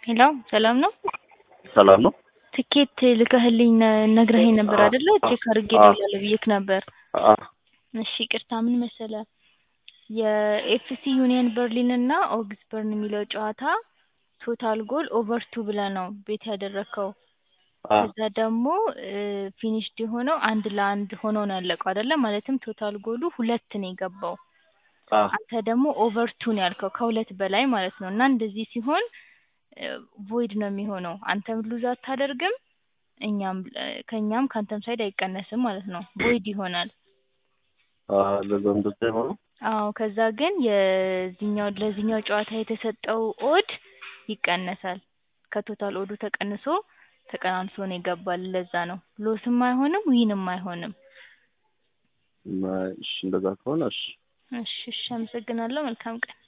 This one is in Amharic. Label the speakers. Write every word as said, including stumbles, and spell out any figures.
Speaker 1: ሄሎ ሰላም ነው?
Speaker 2: ሰላም ነው?
Speaker 1: ትኬት ልከህልኝ ነግረኸኝ ነበር
Speaker 2: አ
Speaker 1: አይደለ?
Speaker 2: አ
Speaker 1: ቼክ አድርጌ
Speaker 2: አ
Speaker 1: እደውላለሁ ብዬክ ነበር።
Speaker 2: አ
Speaker 1: እሺ ይቅርታ ምን መሰለህ የኤፍሲ ዩኒየን በርሊን እና ኦግስበርን የሚለው ጨዋታ ቶታል ጎል ኦቨር ቱ ብለህ ነው ቤት ያደረከው።
Speaker 2: አ
Speaker 1: ከዛ ደግሞ ፊኒሽድ የሆነው አንድ ለአንድ ሆኖ ነው ያለቀው አይደለ? ማለትም ቶታል ጎሉ ሁለት ነው የገባው።
Speaker 2: አ
Speaker 1: አንተ ደግሞ ኦቨር ቱ ነው ያልከው ከሁለት በላይ ማለት ነው። እና እንደዚህ ሲሆን ቮይድ ነው የሚሆነው። አንተም ሉዝ አታደርግም እኛም ከኛም ካንተም ሳይድ አይቀነስም ማለት ነው። ቮይድ ይሆናል።
Speaker 2: አ ለዛ እንደዛ የሆነው
Speaker 1: አዎ ከዛ ግን የዚህኛው ለዚህኛው ጨዋታ የተሰጠው ኦድ ይቀነሳል። ከቶታል ኦዱ ተቀንሶ ተቀናንሶ ነው ይገባል። ለዛ ነው ሎስም አይሆንም ዊንም አይሆንም።
Speaker 2: እሺ እንደዛ ከሆነ እሺ
Speaker 1: እሺ እሺ አመሰግናለሁ። መልካም ቀን